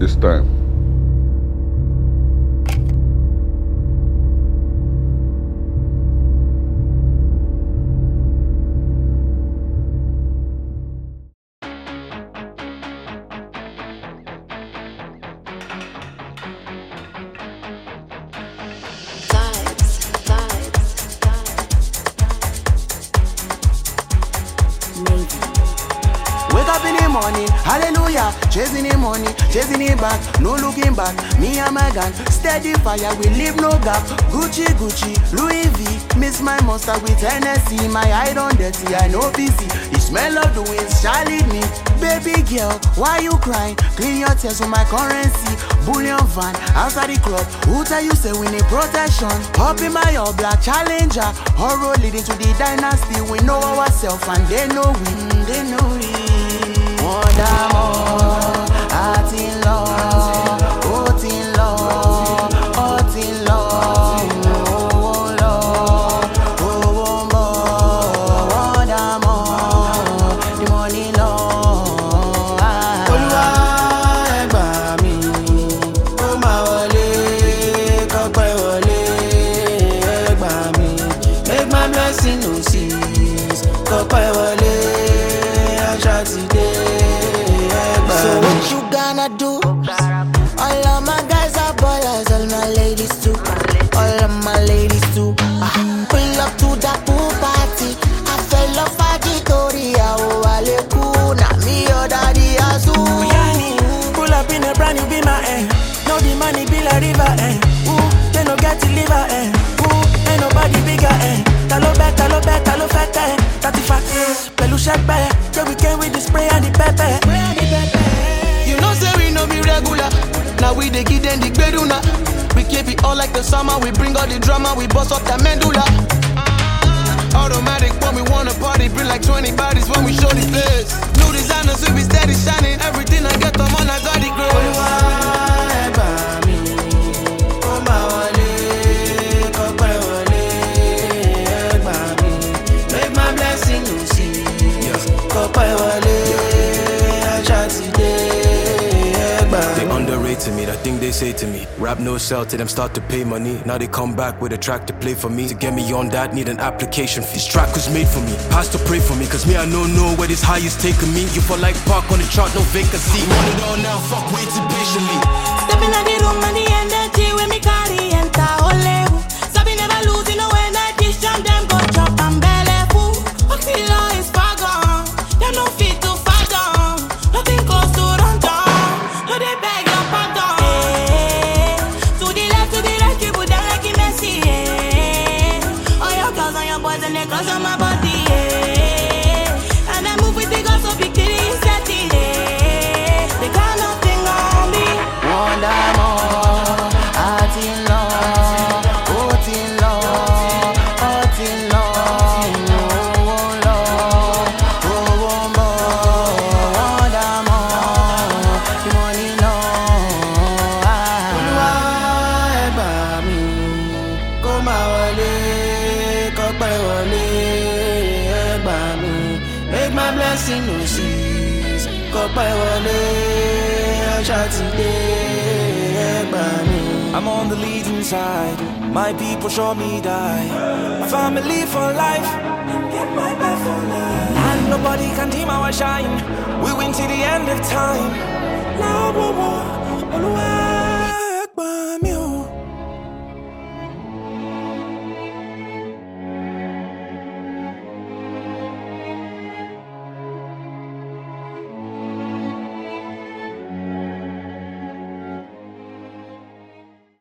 this time. Morning, hallelujah, chasing the money, chasing it back, no looking back, me and my gang, steady fire, we leave no gap, Gucci, Gucci, Louis V, miss my monster with Hennessy, my eye on dirty, I know busy, the smell of the winds shall lead me, baby girl, why you crying, clean your tears with my currency, bullion van, outside the club, who tell you say we need protection, up in my all black challenger, horror leading to the dynasty, we know ourselves and they know we, they know we. More d'amour, heart in love, heart in love, heart in love, oh love, oh more d'amour, the money love. Olúwa ẹ gbà mí, ó máa wọlé, kọ́pẹ́ wọlé, ẹ gbà mí, make my blessing no cease, kọ́pẹ́ wọlé, àṣà ti dé. So what you gonna do? All of my guys are ballers, all my ladies too. All of my ladies too. Pull up to the pool party. I fell off a Victoria, oh Alekuna, me or daddy Azu. Pull up in a brand new be my no the money be like river Ooh, they no get to liver Ooh, ain't nobody bigger Talo fete, 35 Pelu shepe, yeah we came with the spray and the pepper. You know say we no be regular. Now we dey give them the beduna. We keep it all like the summer. We bring all the drama. We bust up that medulla. Automatic when we wanna party. Bring like 20 bodies when we show the place. New designers we be steady shining. Everything I get them on I got it great. They underrated me, that thing they say to me. Rap no sell till them start to pay money. Now they come back with a track to play for me. To get me on that, need an application fee. This track was made for me, pastor pray for me. Cause me I don't know where this high is taking me. You for like park on the chart, no vacancy. Want it all now, fuck waiting patiently. Stepping out the room and the energy when me carry enter Olehu. Sabi never losing no energy. Jam them go chop and belly full. Oxylo is far gone. They no fit to far down. Nothing close to run down. No they beg your pardon. To the left, people them like it messy. All your girls and your boys and they close on my body. And I move with the girls so big till it's set it. They got nothing on me. More, heart in love, heart in love, heart in love, oh love, oh more d'amour, the money love. Olúwa ẹ gbà mí, kó máa wọlé, kọ́pẹ́ wọlé, ẹ gbà mí, make my blessing no cease, kọ́pẹ́ wọlé, àṣà ti dé. I'm on the leading side. My people show me die. My family for life. Get my back for life. And nobody can dim our shine. We win till the end of time. Now,